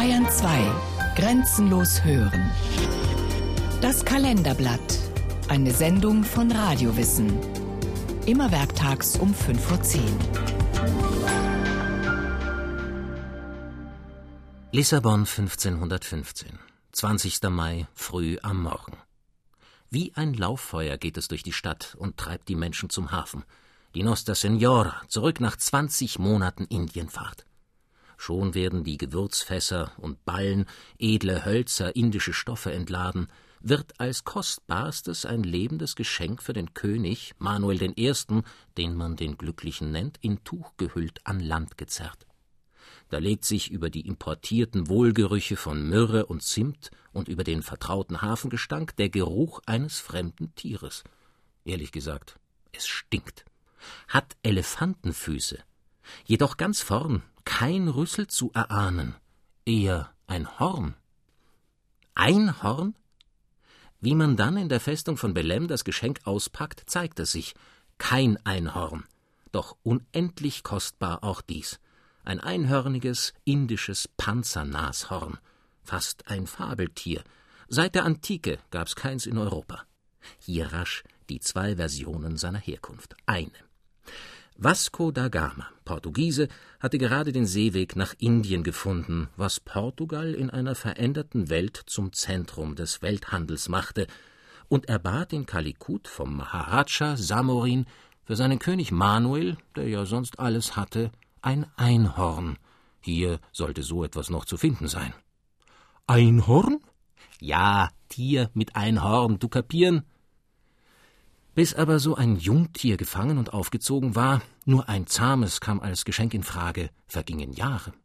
Bayern 2. Grenzenlos hören. Das Kalenderblatt. Eine Sendung von Radiowissen. Immer werktags um 5:10 Uhr. Lissabon 1515. 20. Mai, früh am Morgen. Wie ein Lauffeuer geht es durch die Stadt und treibt die Menschen zum Hafen. Die Nostra Senora, zurück nach 20 Monaten Indienfahrt. Schon werden die Gewürzfässer und Ballen, edle Hölzer, indische Stoffe entladen, wird als kostbarstes ein lebendes Geschenk für den König Manuel I., den man den Glücklichen nennt, in Tuch gehüllt an Land gezerrt. Da legt sich über die importierten Wohlgerüche von Myrrhe und Zimt und über den vertrauten Hafengestank der Geruch eines fremden Tieres. Ehrlich gesagt, es stinkt. Hat Elefantenfüße, jedoch ganz vorn kein Rüssel zu erahnen, eher ein Horn. Ein Horn? Wie man dann in der Festung von Belem das Geschenk auspackt, zeigt es sich. Kein Einhorn, doch unendlich kostbar auch dies. Ein einhörniges indisches Panzernashorn, fast ein Fabeltier. Seit der Antike gab's keins in Europa. Hier rasch die 2 Versionen seiner Herkunft. Eine: Vasco da Gama, Portugiese, hatte gerade den Seeweg nach Indien gefunden, was Portugal in einer veränderten Welt zum Zentrum des Welthandels machte, und erbat in Kalikut vom Maharaja Samorin für seinen König Manuel, der ja sonst alles hatte, ein Einhorn. Hier sollte so etwas noch zu finden sein. Einhorn? Ja, Tier mit Einhorn, du kapieren? Bis aber so ein Jungtier gefangen und aufgezogen war, nur ein zahmes kam als Geschenk in Frage, vergingen Jahre.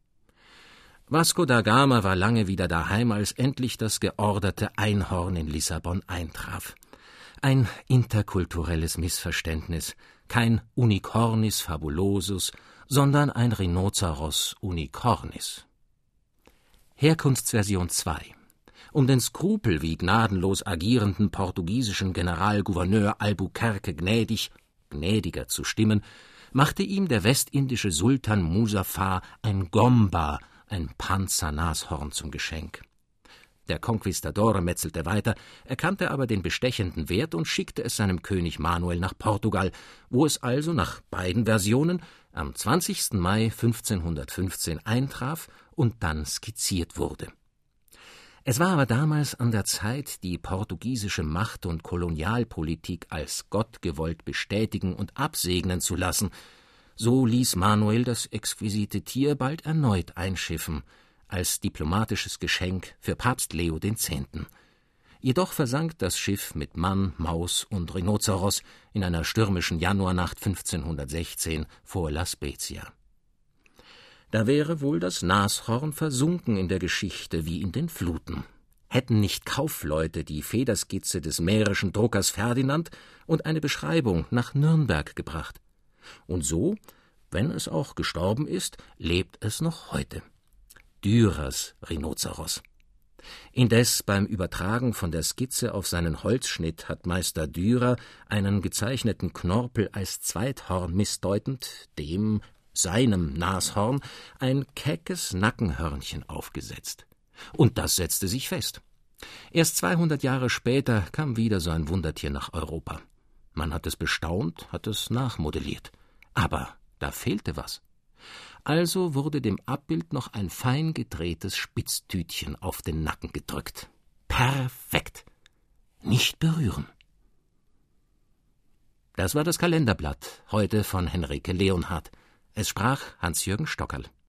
Vasco da Gama war lange wieder daheim, als endlich das georderte Einhorn in Lissabon eintraf. Ein interkulturelles Missverständnis, kein Unicornis fabulosus, sondern ein Rhinoceros unicornis. Herkunftsversion 2. Um den Skrupel wie gnadenlos agierenden portugiesischen Generalgouverneur Albuquerque gnädiger zu stimmen, machte ihm der westindische Sultan Muzaffar ein Gomba, ein Panzernashorn, zum Geschenk. Der Konquistador metzelte weiter, erkannte aber den bestechenden Wert und schickte es seinem König Manuel nach Portugal, wo es also nach beiden Versionen am 20. Mai 1515 eintraf und dann skizziert wurde. Es war aber damals an der Zeit, die portugiesische Macht- und Kolonialpolitik als gottgewollt bestätigen und absegnen zu lassen. So ließ Manuel das exquisite Tier bald erneut einschiffen, als diplomatisches Geschenk für Papst Leo X. Jedoch versank das Schiff mit Mann, Maus und Rhinoceros in einer stürmischen Januarnacht 1516 vor La Spezia. Da wäre wohl das Nashorn versunken in der Geschichte wie in den Fluten. Hätten nicht Kaufleute die Federskizze des mährischen Druckers Ferdinand und eine Beschreibung nach Nürnberg gebracht. Und so, wenn es auch gestorben ist, lebt es noch heute. Dürers Rhinoceros. Indes beim Übertragen von der Skizze auf seinen Holzschnitt hat Meister Dürer einen gezeichneten Knorpel als Zweithorn missdeutend, seinem Nashorn, ein keckes Nackenhörnchen aufgesetzt. Und das setzte sich fest. Erst 200 Jahre später kam wieder so ein Wundertier nach Europa. Man hat es bestaunt, hat es nachmodelliert. Aber da fehlte was. Also wurde dem Abbild noch ein fein gedrehtes Spitztütchen auf den Nacken gedrückt. Perfekt. Nicht berühren. Das war das Kalenderblatt, heute von Henrike Leonhardt. Es sprach Hans-Jürgen Stockerl.